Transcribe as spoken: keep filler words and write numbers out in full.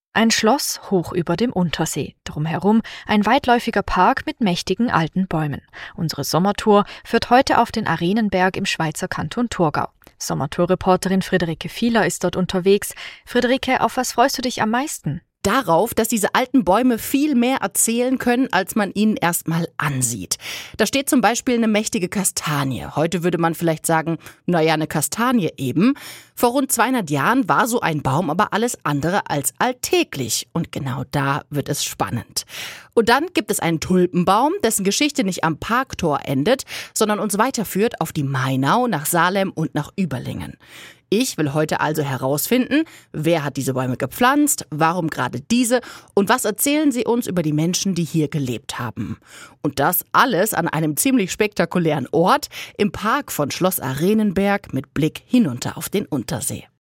Ein Schloss hoch über dem Untersee. Drumherum ein weitläufiger Park mit mächtigen alten Bäumen. Unsere Sommertour führt heute auf den Arenenberg im Schweizer Kanton Thurgau. Sommertour-Reporterin Friederike Fieler ist dort unterwegs. Friederike, auf was freust du dich am meisten? Darauf, dass diese alten Bäume viel mehr erzählen können, als man ihnen erstmal ansieht. Da steht zum Beispiel eine mächtige Kastanie. Heute würde man vielleicht sagen, naja, eine Kastanie eben. Vor rund zweihundert Jahren war so ein Baum aber alles andere als alltäglich. Und genau da wird es spannend. Und dann gibt es einen Tulpenbaum, dessen Geschichte nicht am Parktor endet, sondern uns weiterführt auf die Mainau, nach Salem und nach Überlingen. Ich will heute also herausfinden, wer hat diese Bäume gepflanzt, warum gerade diese und was erzählen sie uns über die Menschen, die hier gelebt haben. Und das alles an einem ziemlich spektakulären Ort im Park von Schloss Arenenberg mit Blick hinunter auf den Untersee.